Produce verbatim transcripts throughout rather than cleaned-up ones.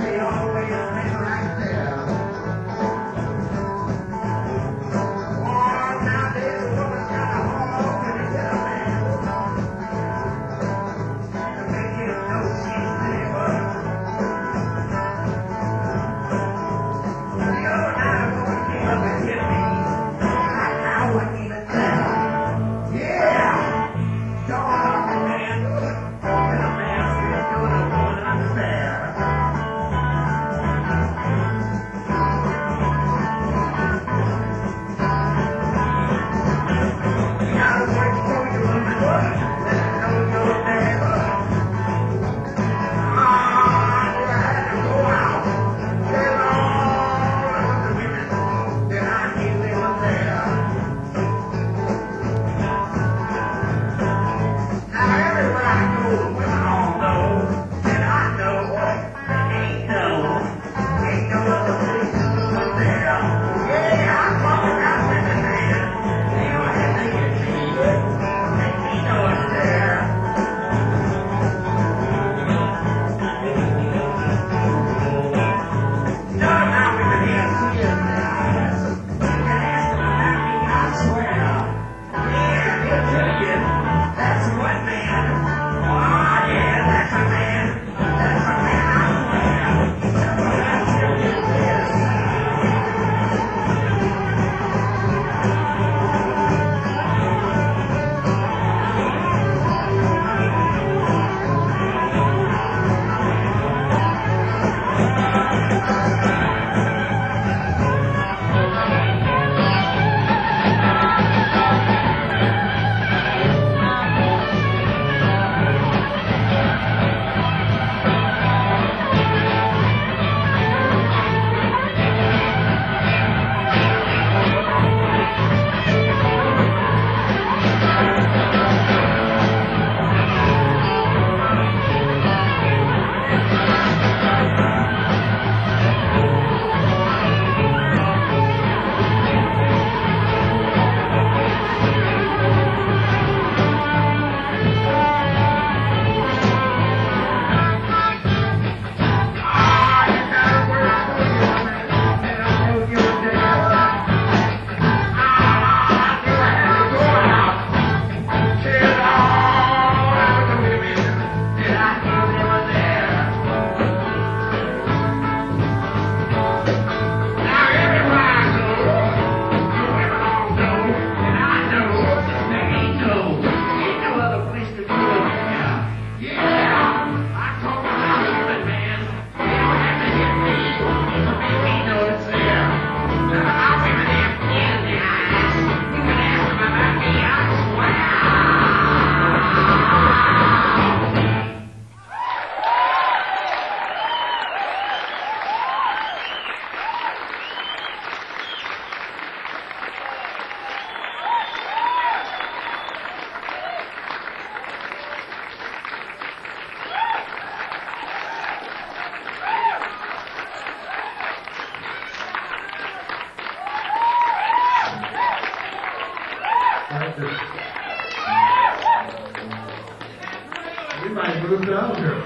We might move down here.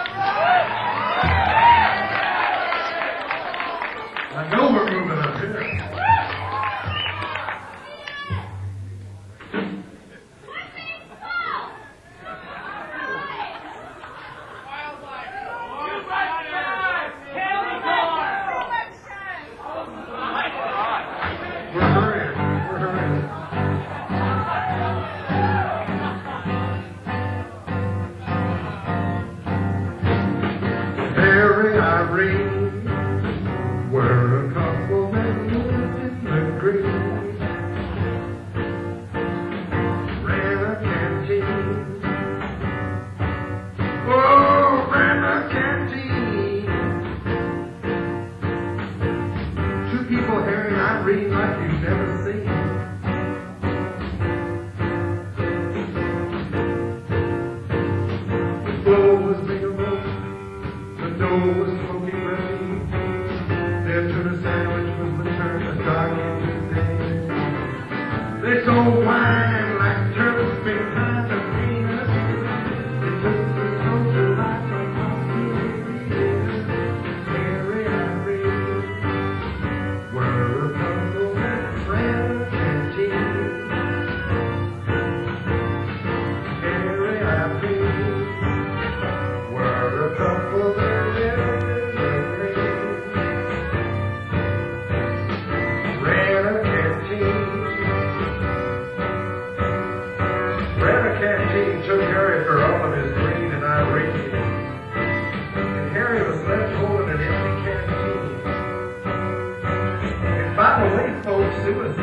I know we're moving up here.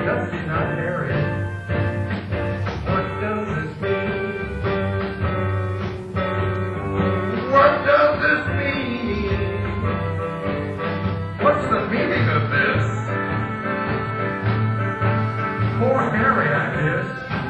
Dusty, not Harry. What does this mean? What does this mean? What's the meaning of this? Poor Harry, I guess.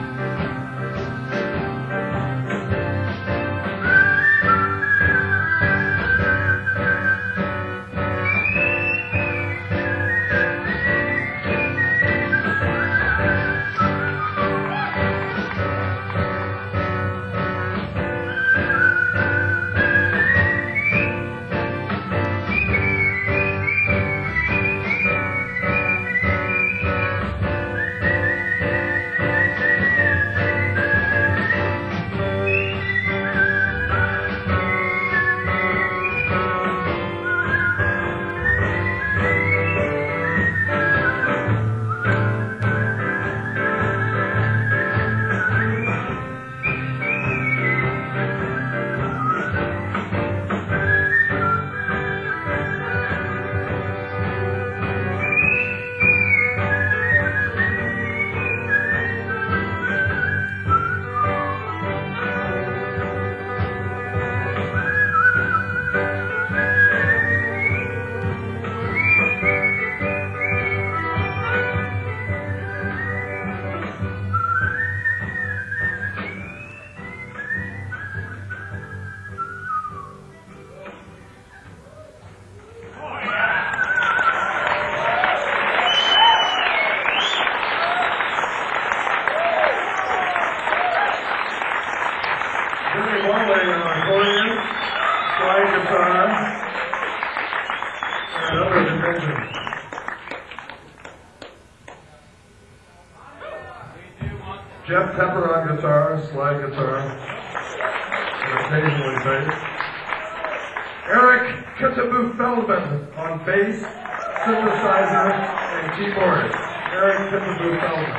Jeff Pepper on guitar, slide guitar, and occasionally bass. Eric Kitaboo Feldman on bass, synthesizer, and keyboard. Eric Kitaboo Feldman.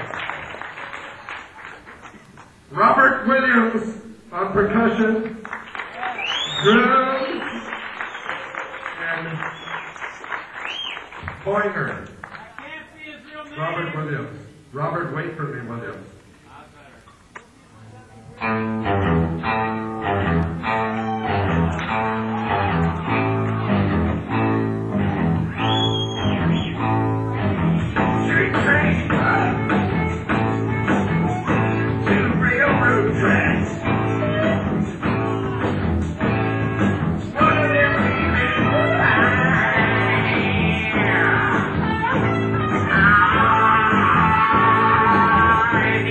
Robert Williams on percussion, drums, and pointer. Robert Williams. Robert, wait for me, Williams. I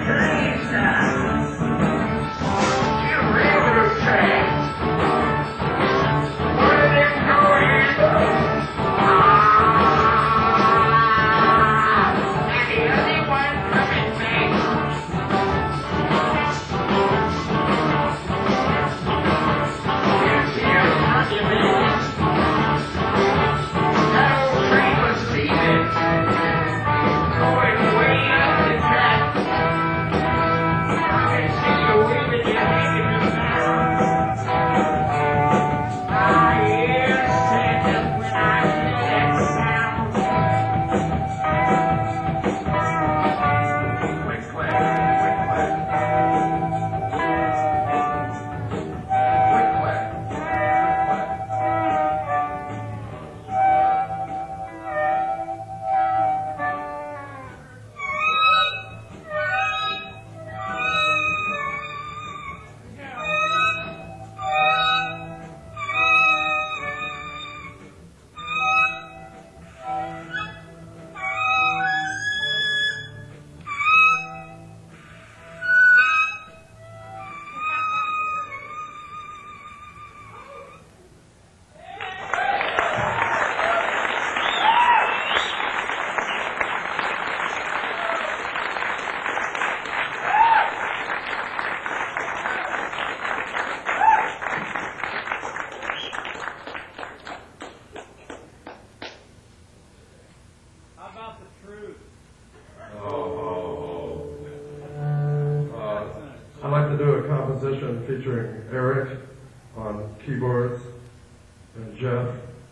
Featuring Eric on keyboards and Jeff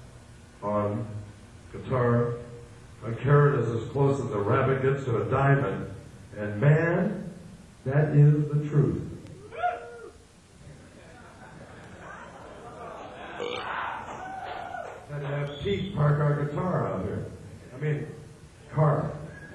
on guitar. A carrot is as close as a rabbit gets to a diamond, and man, that is the truth. Had to have Pete park our guitar out here. I mean, car.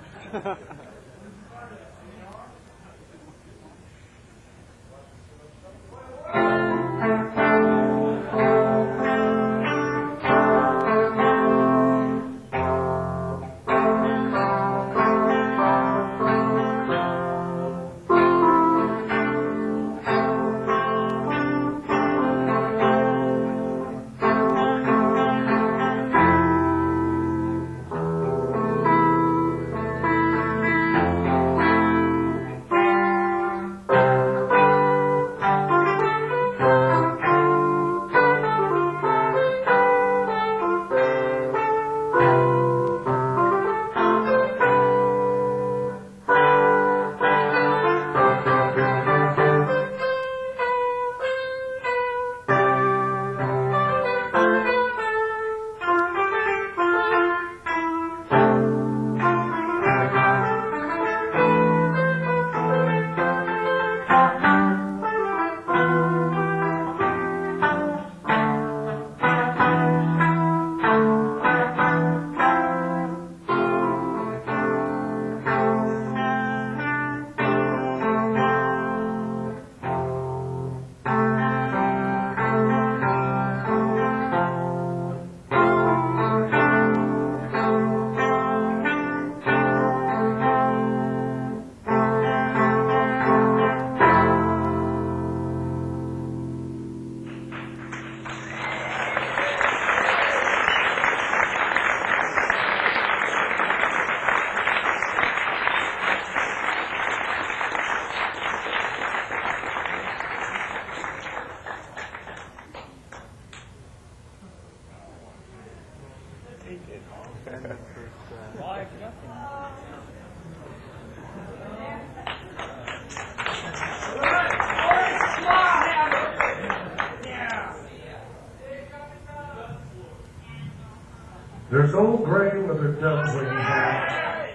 There's old Gray with her dumpling hat.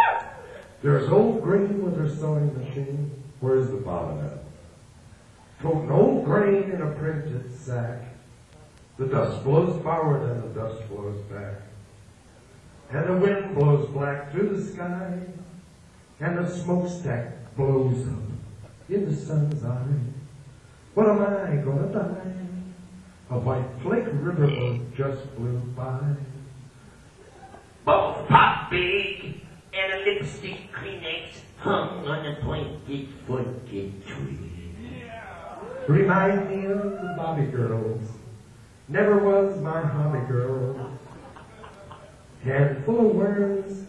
There's old Green with her sewing machine. Where's the bobbinette? Toting old grain in a printed sack. The dust blows forward and the dust blows back. And the wind blows black through the sky. And the smokestack blows up in the sun's eye. What am I gonna die? A white flake riverboat just blew by. Both pop big and a lipstick Kleenex hung on a pointed forked tree. Remind me of the Bobby girls. Never was my hobby girl. Handful of worms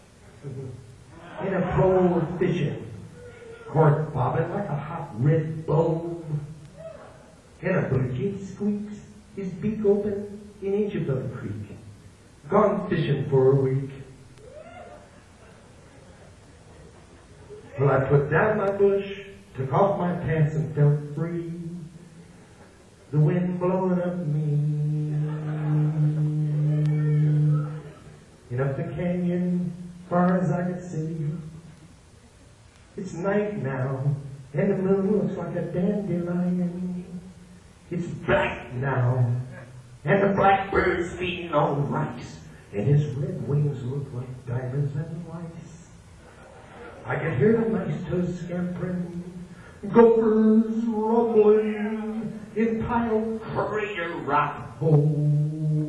in a bowl of fishing. Cork bobbing like a hot red bulb. And a blue jay squeaks, his beak open in each of the creek. Gone fishing for a week. Well, I put down my bush, took off my pants and felt free. The wind blowing up me. And up the canyon, far as I could see. It's night now, and the moon looks like a dandelion. It's black now, and the blackbird's feeding on rice, and his red wings look like diamonds and lice. I can hear the mice toes scampering, gophers rumbling in piled crater rock holes.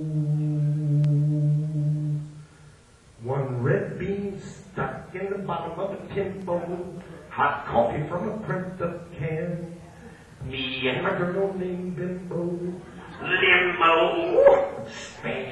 One red bean stuck in the bottom of a tin bowl, hot coffee from a print-up can. Me and my girl named Bimbo, limo, Spain.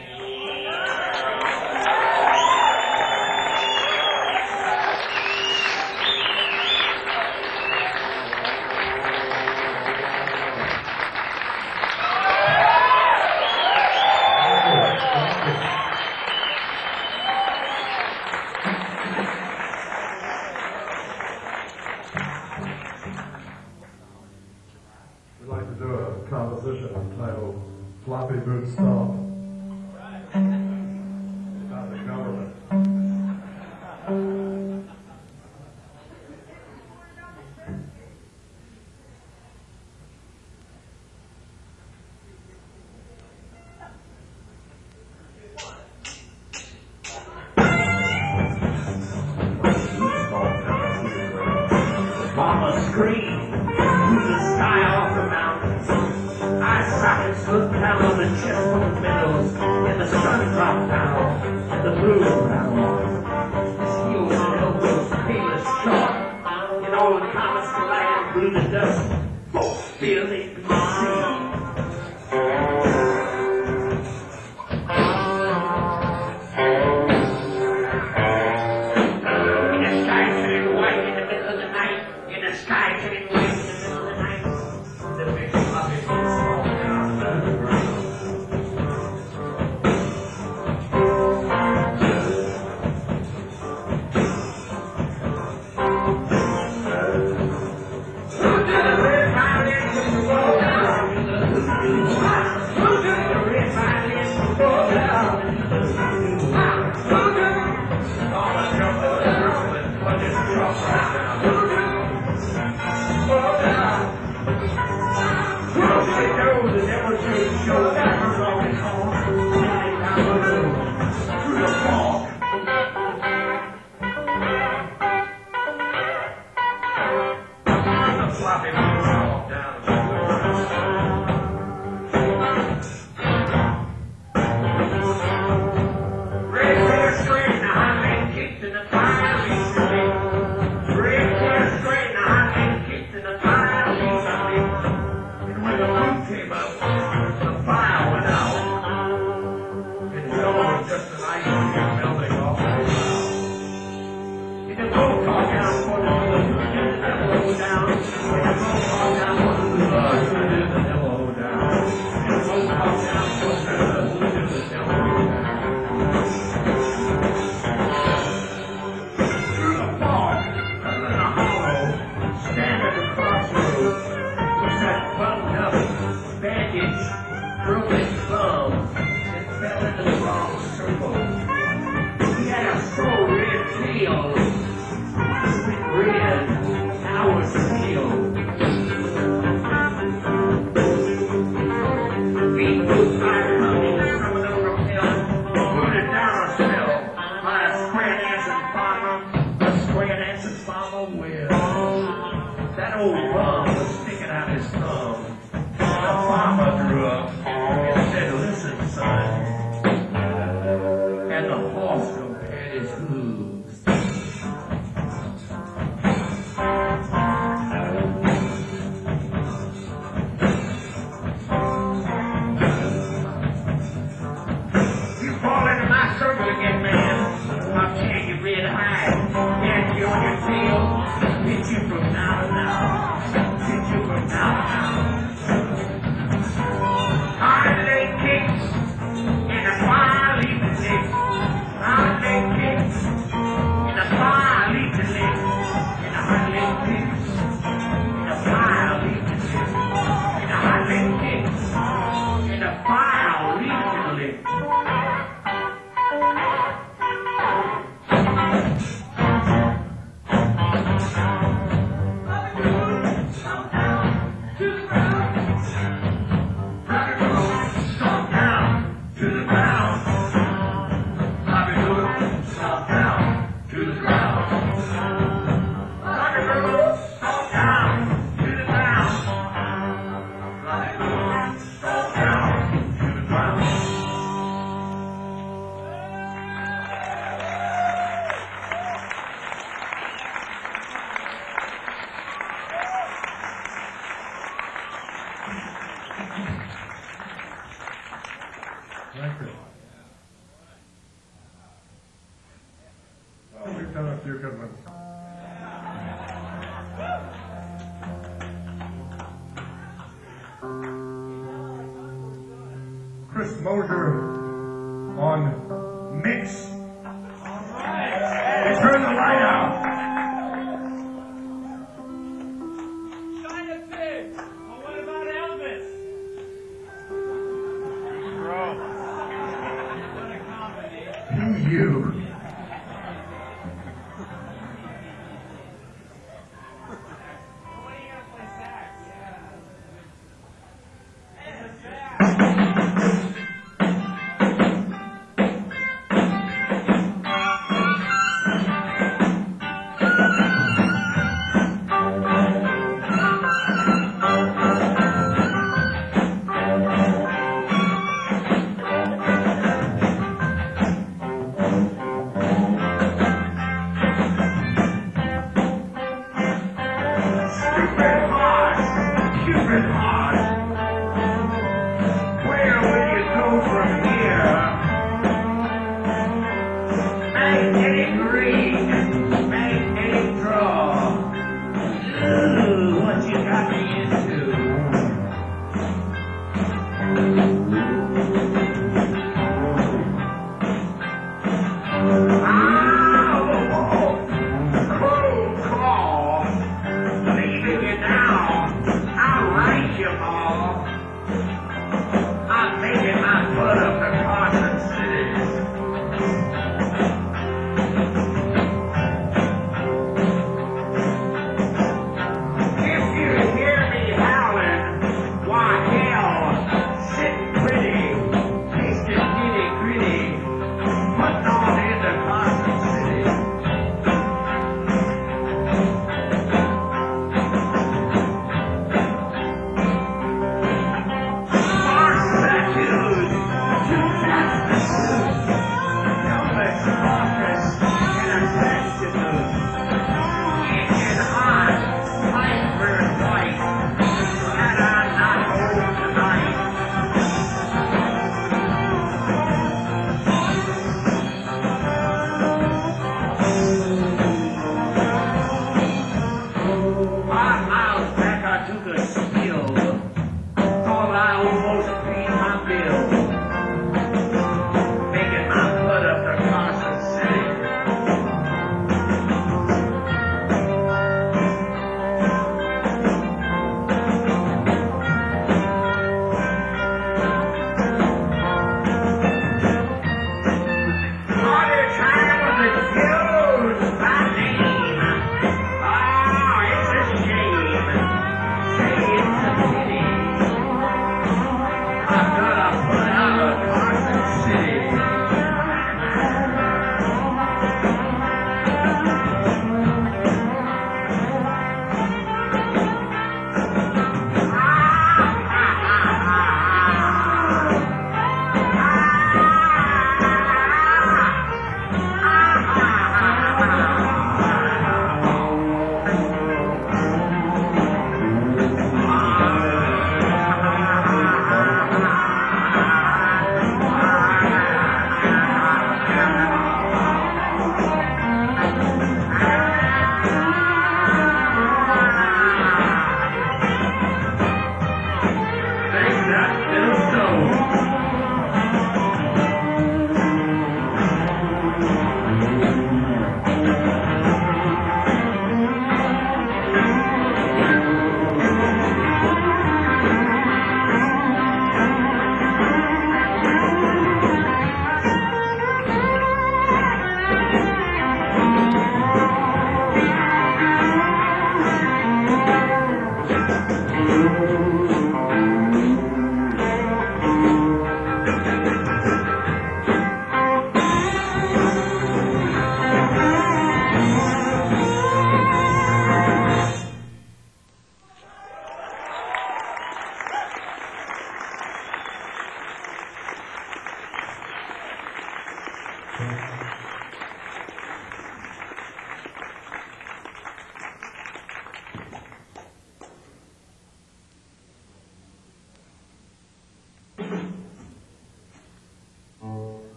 Entitled Floppy Boot Stomp about the government. Mama screamed through the sky off the mountains. Sockets looked down on the chestnut meadows, and the sun dropped down, and the blue round. His heels and elbows pale as chalk, and all the comets collided blew the dust. Folks feel they be seen. In the sky turning white in the middle of the night, in the sky turning white in the middle of the night, the big floppy boots. And the horse compared his hooves tail. Hit you from now to now. Hit you from now to now. Hard leg kicks in the fire leaping leg. Hard leg kicks in the fire leaping leg. In the hard leg kicks in the fire leaping leg. In the hard leg kicks in the fire leaping leg. Thank you. Well, we've done a few good ones. Chris Mosier on mix. They turn the light out. Shine a pig. Well, what about Elvis? What a comedy. You. When are you gonna play sax? Yeah. Hey, the sax.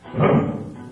Huh?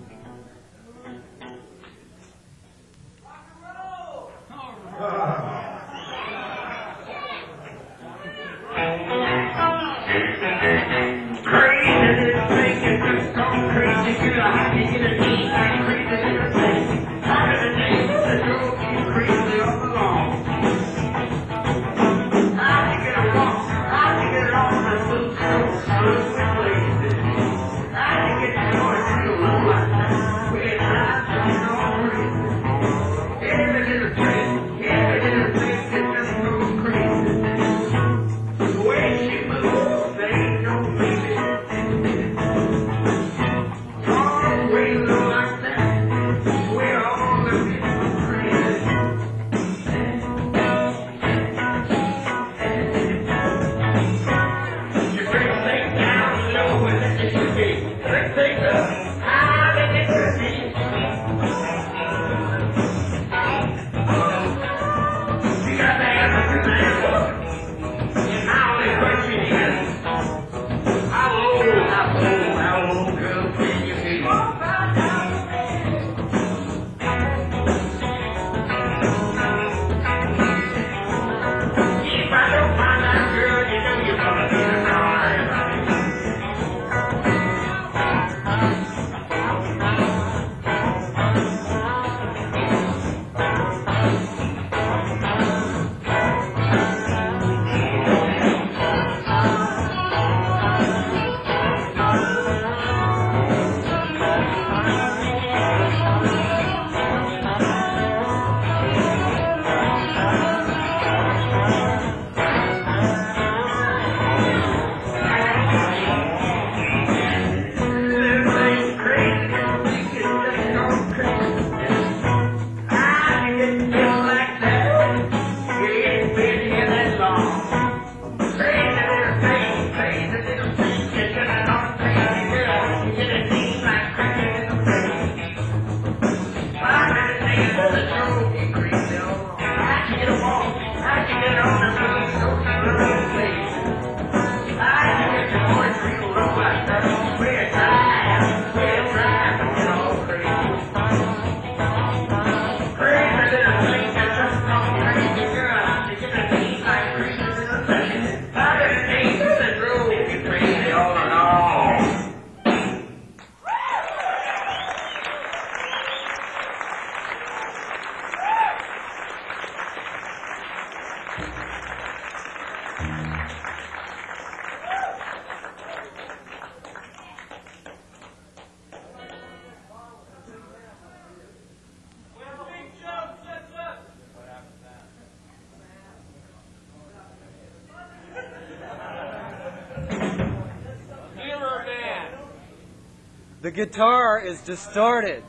The guitar is distorted.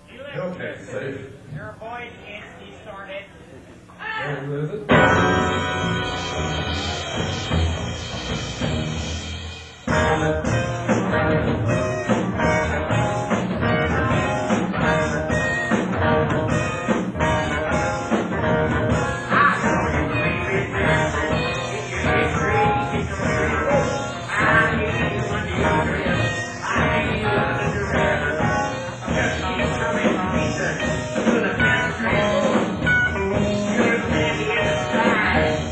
Okay, safe. Your voice is distorted. And is it? You're standing in the sky.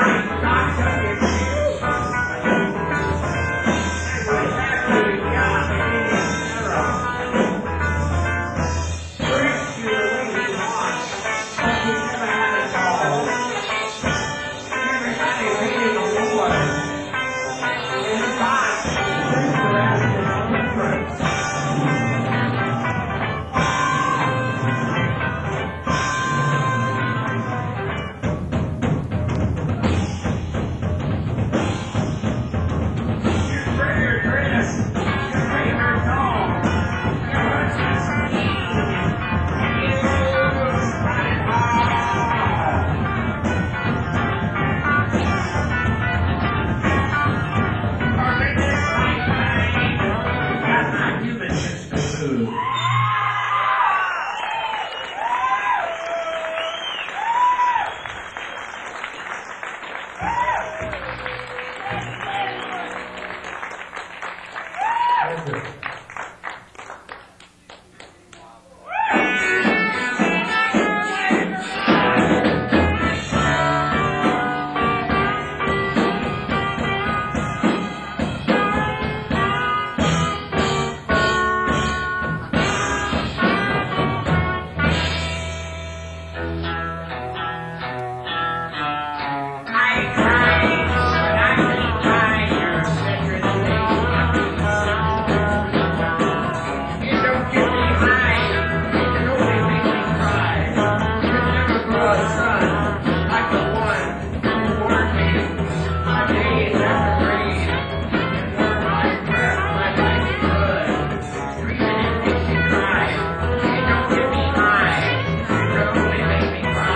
Cry.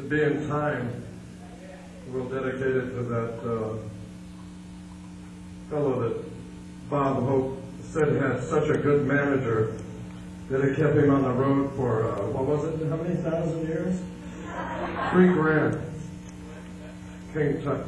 Be in Time. We'll dedicate it to that uh, fellow that Bob Hope said had such a good manager that it kept him on the road for, uh, what was it, how many thousand years? Three grand. King Tut.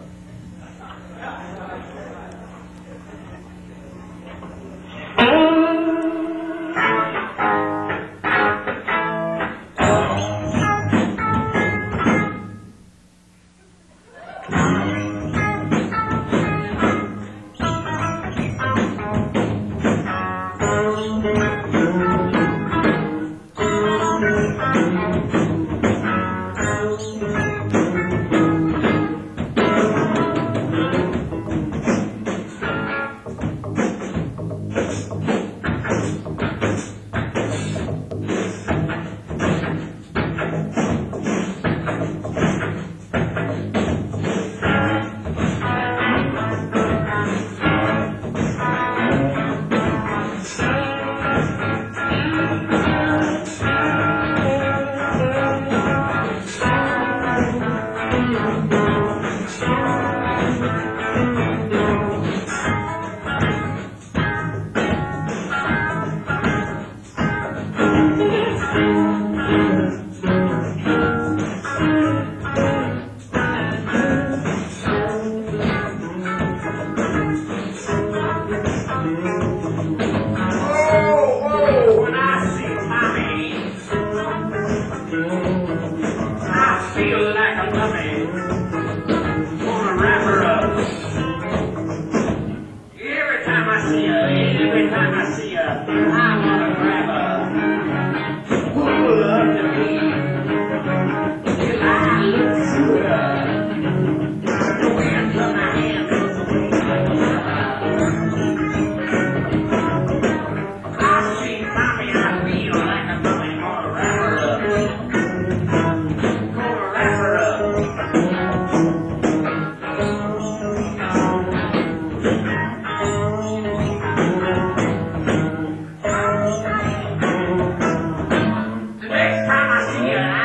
Yeah.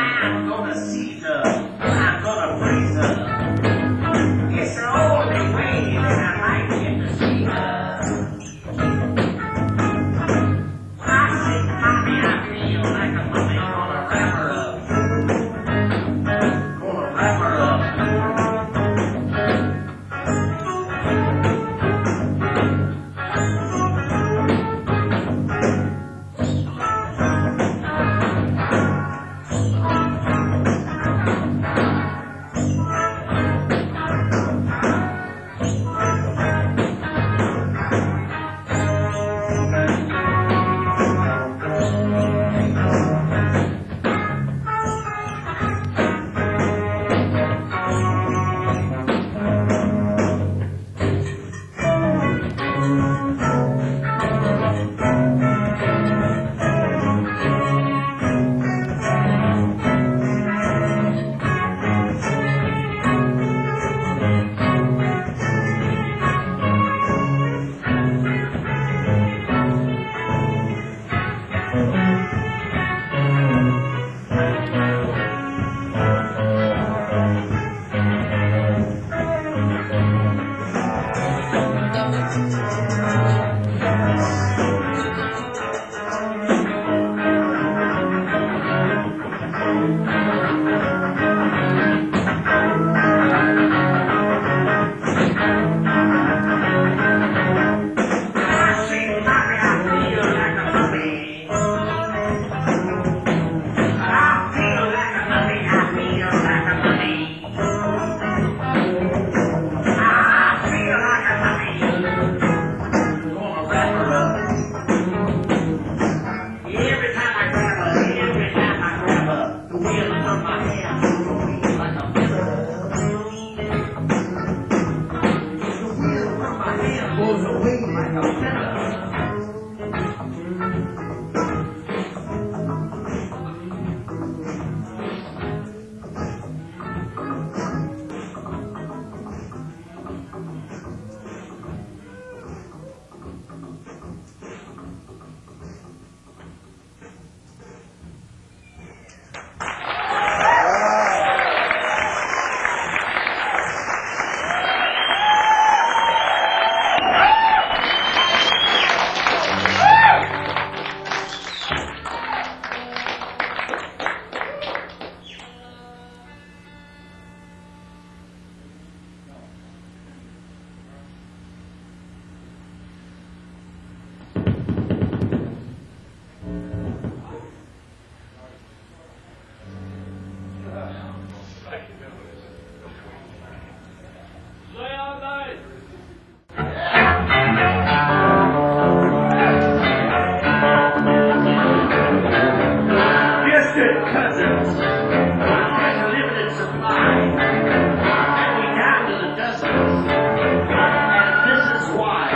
Distant cousins, there's a limited supply, and we down to the dozens, and this is why.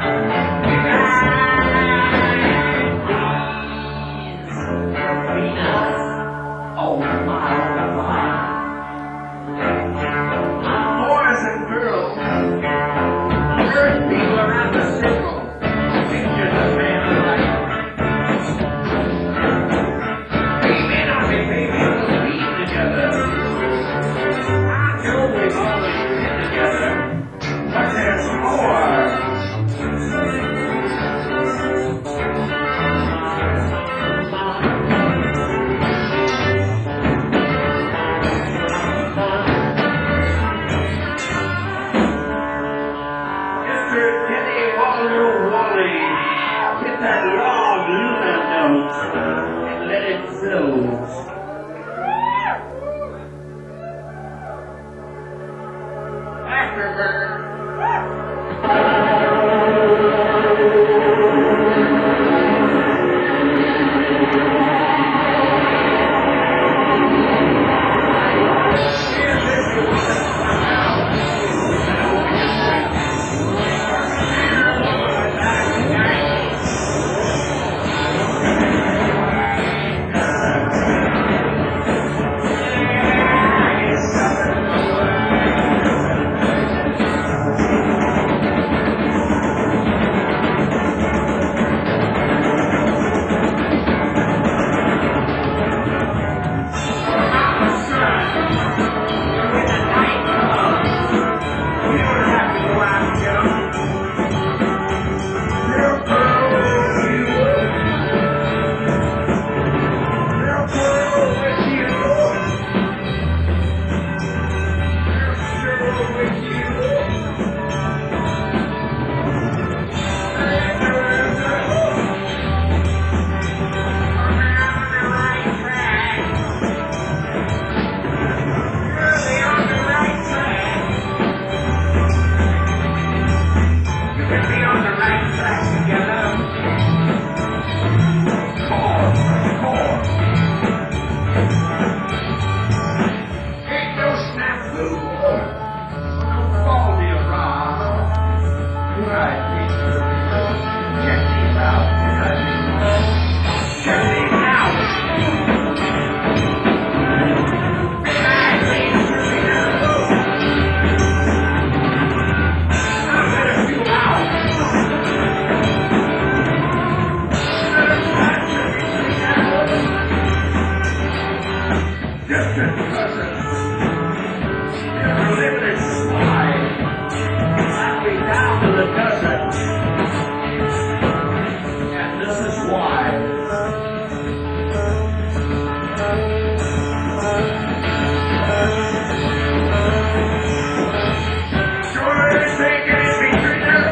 Venus, oh my, oh my. Boys and girls, earth people around the circle, pictures of man alike. We may not be baby, but we together. I know we've always been together, but there's more. Mister Kenny Waldo Wally, hit that long Luna note and let it flow. Afterburn. Distant cousins, there's a limited supply, and we down to the dozen, and this is why. Sure is taking it between us.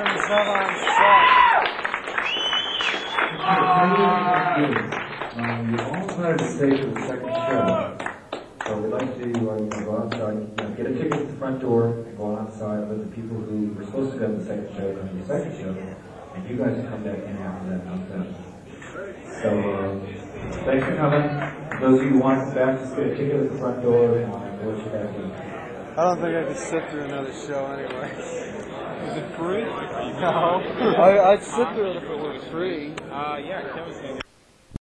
He's not on set. Um, you all decided to stay for the second show. So we'd like to uh, you know, go outside, you know, get a ticket at the front door and go outside with the people who were supposed to go to the second show come to the second show, and you guys can come back in after that outside. So uh, thanks for coming. Those of you who want to come back, just get a ticket at the front door and we'll let you back in. I don't think I could sit through another show anyway. Is it free? No. I, I'd sit through it if it were free. Uh, yeah, Kevin's gonna